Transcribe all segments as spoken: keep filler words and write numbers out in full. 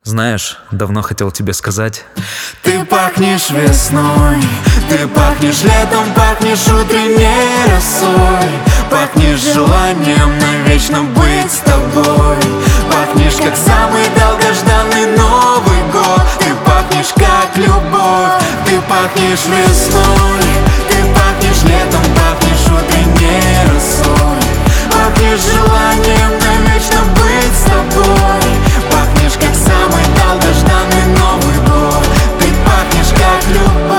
Знаешь, давно хотел тебе сказать. Ты пахнешь весной, ты пахнешь летом, пахнешь утренней росой, пахнешь желанием навечно быть с тобой, пахнешь как самый долгожданный Новый год. Ты пахнешь как любовь, ты пахнешь весной, ты пахнешь летом, пахнешь утренней росой, пахнешь желанием навечно быть с тобой, пахнешь как самый долгожданный Новый год. Ты пахнешь как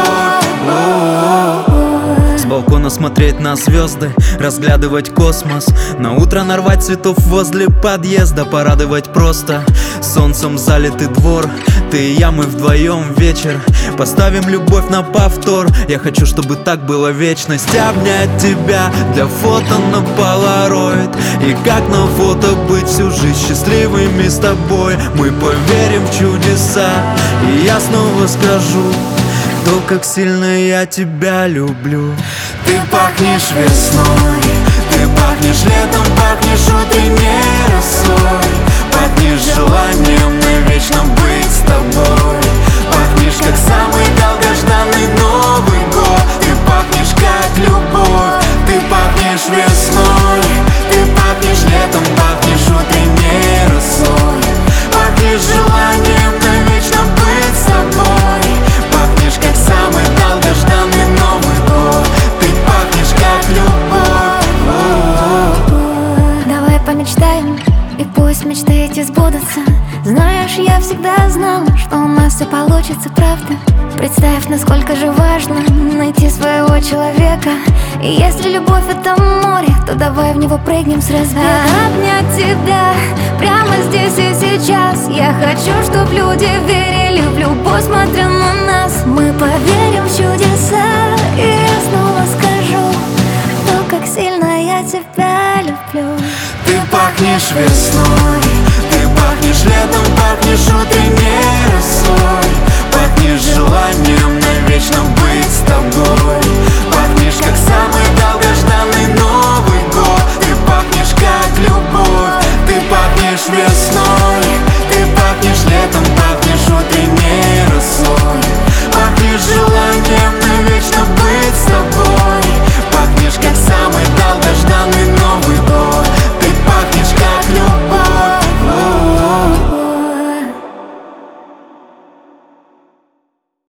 любовь. С балкона смотреть на звезды, разглядывать космос, на утро нарвать цветов возле подъезда, порадовать просто солнцем залитый двор. Ты и я, мы вдвоем вечер, поставим любовь на повтор. Я хочу, чтобы так было вечность, обнять тебя для фото на полароид, и как на фото быть всю жизнь счастливыми с тобой. Мы поверим в чудеса, и я снова скажу то, как сильно я тебя люблю. Ты пахнешь весной, ты пахнешь летом, пахнешь утренней росой, пахнешь желанием навечно быть с тобой, пахнешь как самый долгожданный Новый год. Ты пахнешь как любовь, ты пахнешь весной, ты пахнешь летом, пахнешь утренней росой, пахнешь желанием навечно быть с тобой, пахнешь как самый долгожданный Новый год. Ты пахнешь как любовь. Давай помечтаем, и пусть мечты эти сбудутся. Знаешь, я всегда знала, что у нас все получится, правда. Представь, насколько же важно найти своего человека. И если любовь — это море, то давай в него прыгнем с разбега. Обнять тебя прямо здесь и сейчас. Я хочу, чтоб люди верили в любовь, смотря на нас. Мы поверим в чудеса, и я снова скажу то, как сильно я тебя люблю. Ты пахнешь весной, ты пахнешь летом, пахнешь утренней росой, пахнешь желанием навечно быть с тобой, пахнешь как самый долгожданный